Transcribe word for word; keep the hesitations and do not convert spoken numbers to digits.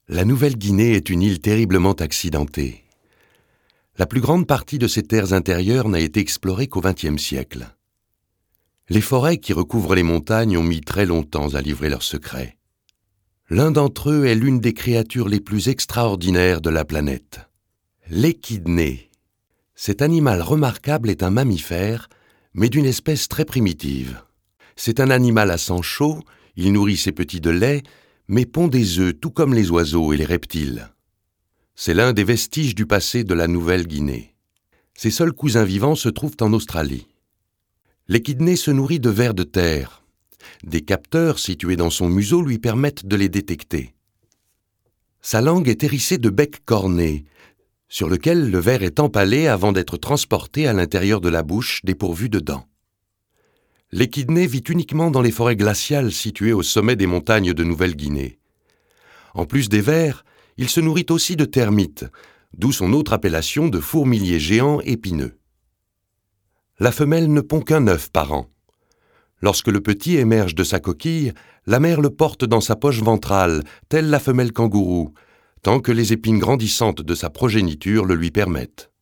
La Nouvelle-Guinée est une île terriblement accidentée. La plus grande partie de ses terres intérieures n'a été explorée qu'au vingtième siècle. Les forêts qui recouvrent les montagnes ont mis très longtemps à livrer leurs secrets. L'un d'entre eux est l'une des créatures les plus extraordinaires de la planète. L'échidné. Cet animal remarquable est un mammifère, mais d'une espèce très primitive. C'est un animal à sang chaud, il nourrit ses petits de lait, mais pond des œufs tout comme les oiseaux et les reptiles. C'est l'un des vestiges du passé de la Nouvelle-Guinée. Ses seuls cousins vivants se trouvent en Australie. L'échidné se nourrit de vers de terre. Des capteurs situés dans son museau lui permettent de les détecter. Sa langue est hérissée de becs cornés, sur lequel le ver est empalé avant d'être transporté à l'intérieur de la bouche dépourvue de dents. L'échidné vit uniquement dans les forêts glaciales situées au sommet des montagnes de Nouvelle-Guinée. En plus des vers, il se nourrit aussi de termites, d'où son autre appellation de fourmilier géant épineux. La femelle ne pond qu'un œuf par an. Lorsque le petit émerge de sa coquille, la mère le porte dans sa poche ventrale, telle la femelle kangourou, tant que les épines grandissantes de sa progéniture le lui permettent.